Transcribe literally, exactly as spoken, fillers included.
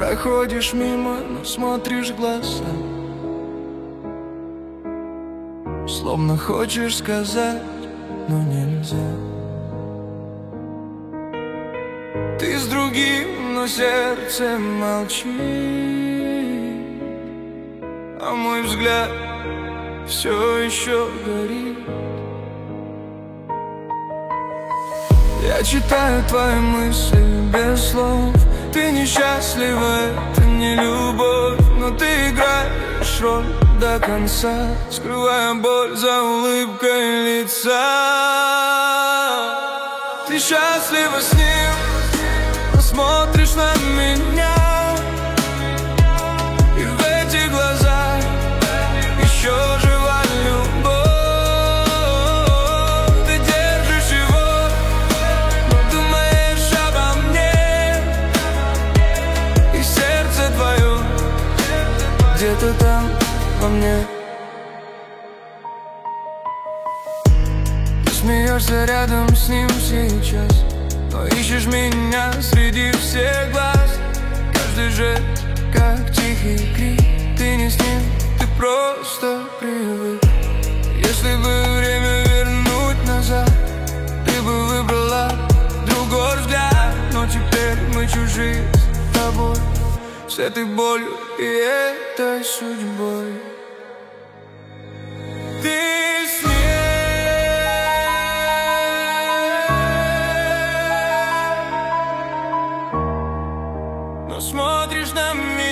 Проходишь мимо, но смотришь в глаза, словно хочешь сказать, но нельзя. Ты с другим, но сердце молчит, а мой взгляд все еще горит. Я читаю твои мысли без слов. Ты несчастлива, это не любовь, но ты играешь роль до конца, скрывая боль за улыбкой лица. Ты счастлива с ним, но смотришь на меня, и в этих глазах еще жива любовь. Ты держишь его, но думаешь обо мне, и сердце твое где-то там во мне. Ты смеешься рядом с ним сейчас, но ищешь меня среди всех глаз. Каждый жест, как тихий крик. Ты не с ним, ты просто привык. Если бы время вернуть назад, ты бы выбрала другой взгляд. Но теперь мы чужие с тобой, с этой болью и этой судьбой. Ты с ней, но смотришь на меня.